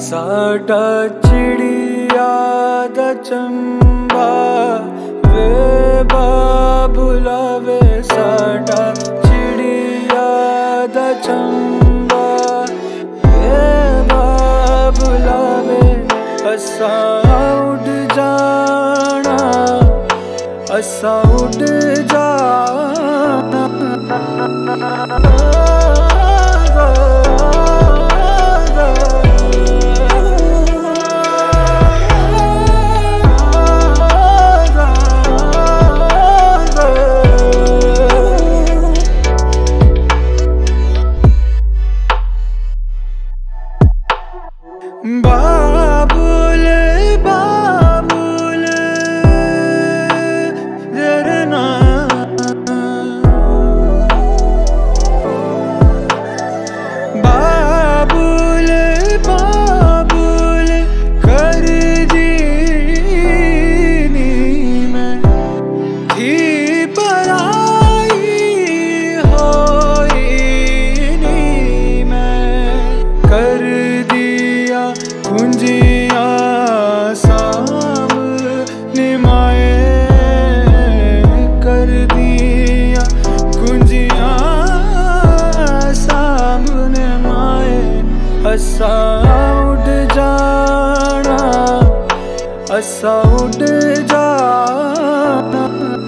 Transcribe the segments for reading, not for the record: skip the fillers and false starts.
साडा चिड़िया दा चंबा वे बाबुला वे साडा चिड़िया दा चंबा वे बाबुला वे असा उड़ जाना असा उड़ जाना। बाबुल बाबुल जरना बाबुल बाबुल कर दीनी मैं थी पराई होईनी मैं कर दिया कुंजिया सामने माए कर दिया कुंजिया सामने माए असा उड़ जाना असा उड़ जाना।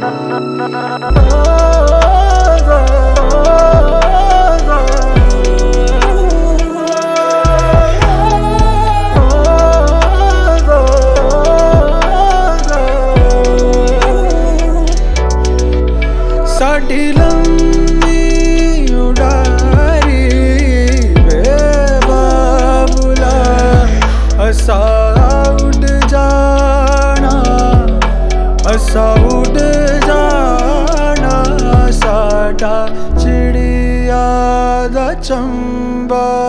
साडी लंबी उड़ारी वे बाबुला असा उड़ जाना असा उड़ जाना। साडा चिड़िया दा चंबा